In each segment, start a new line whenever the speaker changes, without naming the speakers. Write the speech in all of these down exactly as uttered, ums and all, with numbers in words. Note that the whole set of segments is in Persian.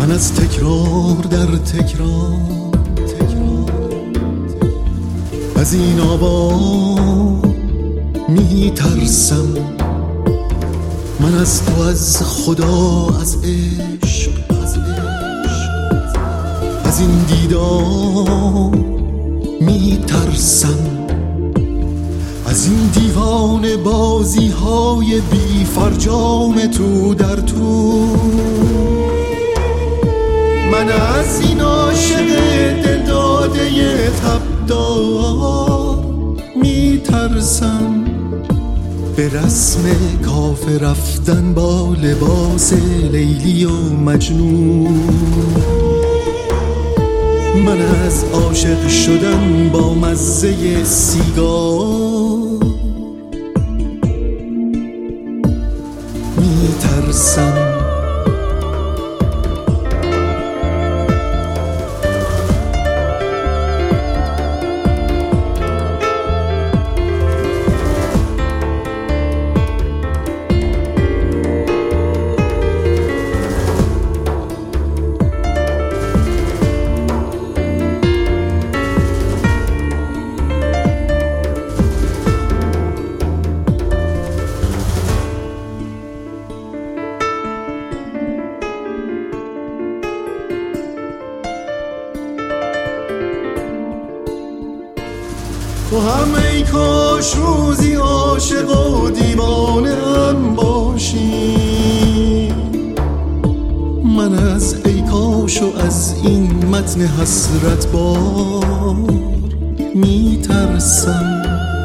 من از تکرار در تکرار از این آوا می ترسم. من از تو، از خدا، از عشق، از عشق، از این دیدار می ترسم. از این دیوانه بازی های بی فرجام تو در تو. من از این عاشق دل داده تبدار می ترسم. به رسم کافه رفتن با لباس لیلی و مجنون. من از عاشق شدن با مزه سیگار می ترسم. تو هم ای کاش روزی عاشق و دیوانه هم باشی. من از ای کاش و از این متن حسرت بار می ترسم.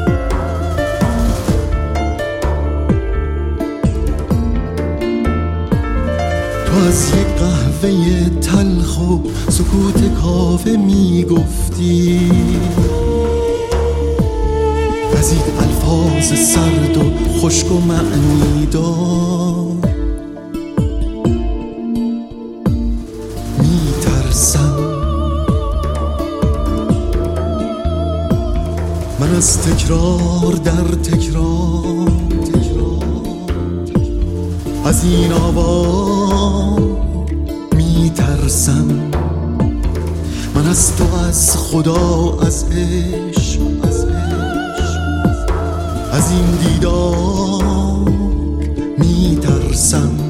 تو از یک قهوه تلخ و سکوت کافه می گفتی. از این الفاظ سرد و خشک و معنی دار می ترسم. من از تکرار در تکرار از این آوا می ترسم. من از تو، از خدا، از عشق، از این دیدار می ترسم.